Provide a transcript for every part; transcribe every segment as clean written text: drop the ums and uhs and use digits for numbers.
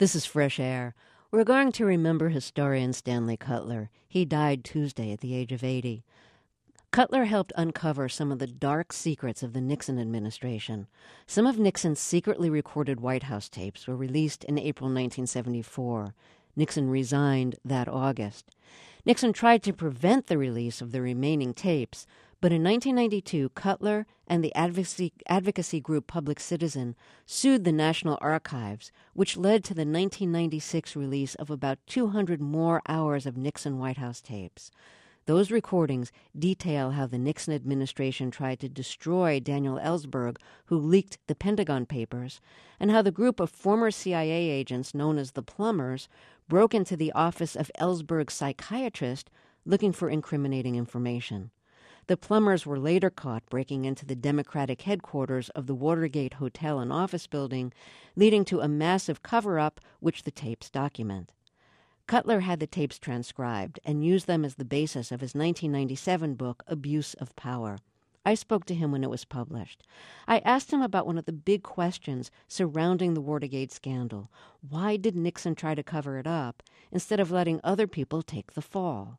This is Fresh Air. We're going to remember historian Stanley Cutler. He died Tuesday at the age of 80. Cutler helped uncover some of the dark secrets of the Nixon administration. Some of Nixon's secretly recorded White House tapes were released in April 1974. Nixon resigned that August. Nixon tried to prevent the release of the remaining tapes, but in 1992, Cutler and the advocacy group Public Citizen sued the National Archives, which led to the 1996 release of about 200 more hours of Nixon White House tapes. Those recordings detail how the Nixon administration tried to destroy Daniel Ellsberg, who leaked the Pentagon Papers, and how the group of former CIA agents known as the Plumbers broke into the office of Ellsberg's psychiatrist looking for incriminating information. The Plumbers were later caught breaking into the Democratic headquarters of the Watergate Hotel and Office Building, leading to a massive cover-up which the tapes document. Cutler had the tapes transcribed and used them as the basis of his 1997 book, Abuse of Power. I spoke to him when it was published. I asked him about one of the big questions surrounding the Watergate scandal. Why did Nixon try to cover it up instead of letting other people take the fall?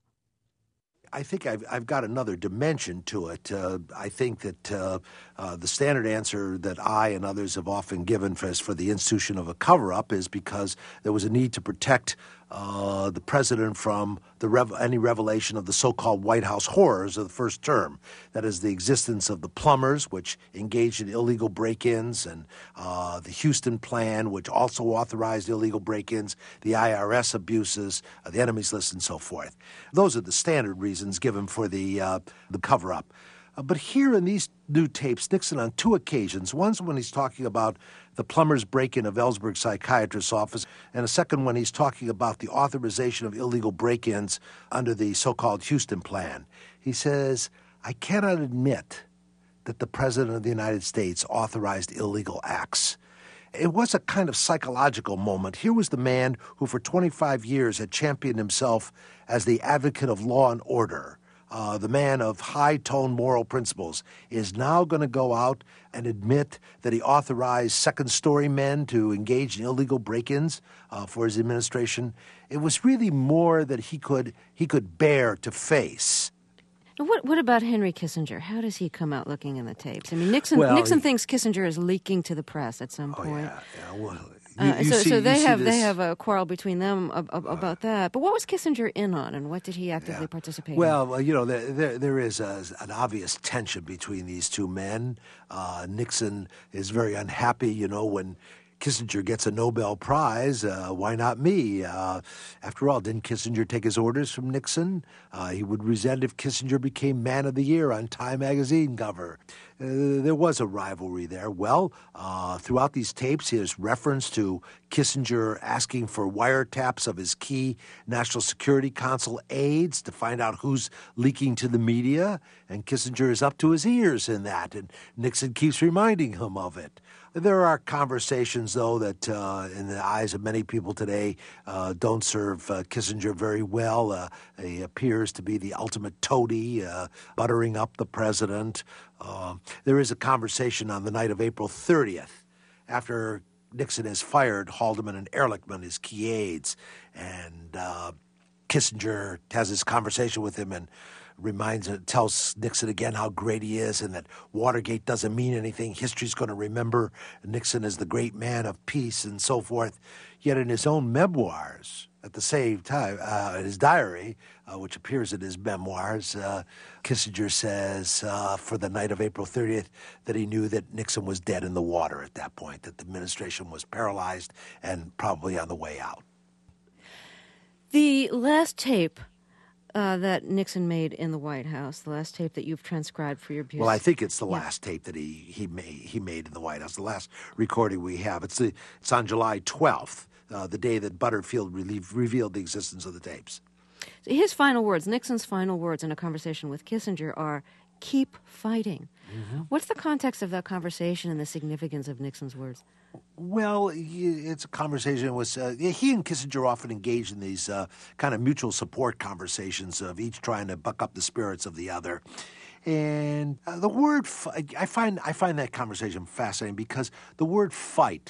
I think I've got another dimension to it. I think that the standard answer that I and others have often given for the institution of a cover-up is because there was a need to protect the president from any revelation of the so-called White House horrors of the first term. That is, the existence of the Plumbers, which engaged in illegal break-ins, and the Houston Plan, which also authorized illegal break-ins, the IRS abuses, the enemies list, and so forth. Those are the standard reasons given for the cover-up. But here in these new tapes, Nixon on two occasions, one's when he's talking about the Plumbers' break-in of Ellsberg's psychiatrist's office, and a second when he's talking about the authorization of illegal break-ins under the so-called Houston Plan. He says, "I cannot admit that the President of the United States authorized illegal acts." It was a kind of psychological moment. Here was the man who for 25 years had championed himself as the advocate of law and order. The man of high-tone moral principles is now going to go out and admit that he authorized second-story men to engage in illegal break-ins for his administration. It was really more that he could bear to face. What about Henry Kissinger? How does he come out looking in the tapes? I mean, Nixon thinks Kissinger is leaking to the press at some point. Well, so they have a quarrel between them about that. But what was Kissinger in on, and what did he actively participate in? Well, there is an obvious tension between these two men. Nixon is very unhappy, when Kissinger gets a Nobel Prize. Why not me? After all, didn't Kissinger take his orders from Nixon? He would resent if Kissinger became Man of the Year on Time magazine cover. There was a rivalry there. Well, throughout these tapes, there's reference to Kissinger asking for wiretaps of his key National Security Council aides to find out who's leaking to the media, and Kissinger is up to his ears in that, and Nixon keeps reminding him of it. There are conversations, though, that in the eyes of many people today don't serve Kissinger very well. He appears to be the ultimate toady, buttering up the president. There is a conversation on the night of April 30th, after Nixon has fired Haldeman and Ehrlichman, his key aides, and Kissinger has this conversation with him and tells Nixon again how great he is and that Watergate doesn't mean anything. History's going to remember Nixon as the great man of peace and so forth. Yet in his own memoirs, at the same time, in his diary, which appears in his memoirs, Kissinger says for the night of April 30th that he knew that Nixon was dead in the water at that point, that the administration was paralyzed and probably on the way out. The last tape that Nixon made in the White House, the last tape that you've transcribed for your abuse. Well, I think it's the last tape that he made in the White House, the last recording we have. It's on July 12th, the day that Butterfield revealed the existence of the tapes. So his final words, Nixon's final words in a conversation with Kissinger are, "Keep fighting." Mm-hmm. What's the context of that conversation and the significance of Nixon's words? Well, it's a conversation. He and Kissinger often engage in these kind of mutual support conversations of each trying to buck up the spirits of the other. And the word, I find that conversation fascinating because the word fight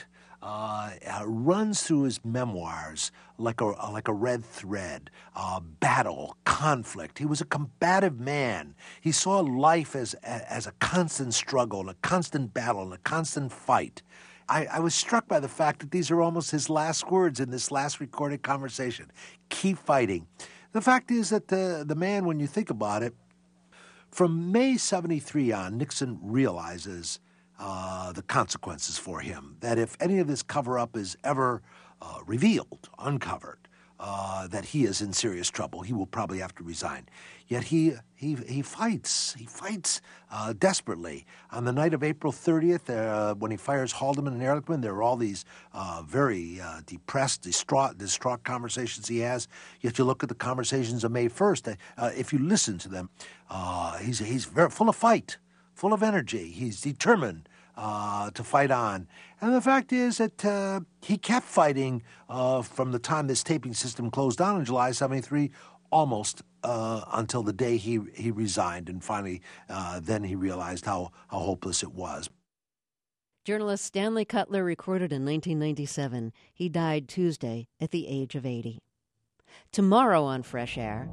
runs through his memoirs like a red thread. Battle, conflict. He was a combative man. He saw life as a constant struggle, and a constant battle, and a constant fight. I was struck by the fact that these are almost his last words in this last recorded conversation. Keep fighting. The fact is that the man, when you think about it, from May 73 on, Nixon realizes the consequences for him, that if any of this cover-up is ever revealed, uncovered, that he is in serious trouble. He will probably have to resign. Yet he fights. He fights desperately. On the night of April 30th, when he fires Haldeman and Ehrlichman, there are all these very depressed, distraught conversations he has. Yet you look at the conversations of May 1st. If you listen to them, he's very full of fight, full of energy. He's determined to fight on. And the fact is that he kept fighting from the time this taping system closed down in July 73, almost until the day he resigned. And finally, then he realized how hopeless it was. Journalist Stanley Cutler recorded in 1997. He died Tuesday at the age of 80. Tomorrow on Fresh Air,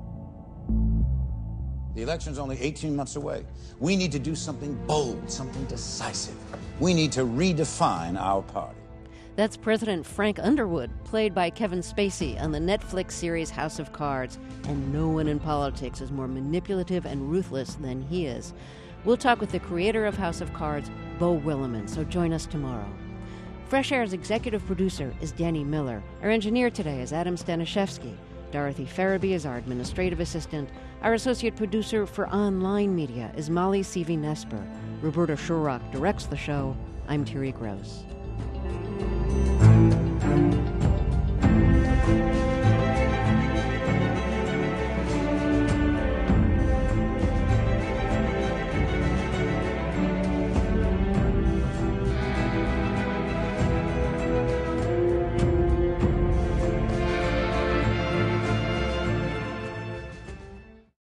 the election's only 18 months away. We need to do something bold, something decisive. We need to redefine our party. That's President Frank Underwood, played by Kevin Spacey on the Netflix series House of Cards. And no one in politics is more manipulative and ruthless than he is. We'll talk with the creator of House of Cards, Beau Willimon, so join us tomorrow. Fresh Air's executive producer is Danny Miller. Our engineer today is Adam Staniszewski. Dorothy Farabee is our administrative assistant. Our associate producer for online media is Molly Seavey-Nesper. Roberta Shurrock directs the show. I'm Terry Gross.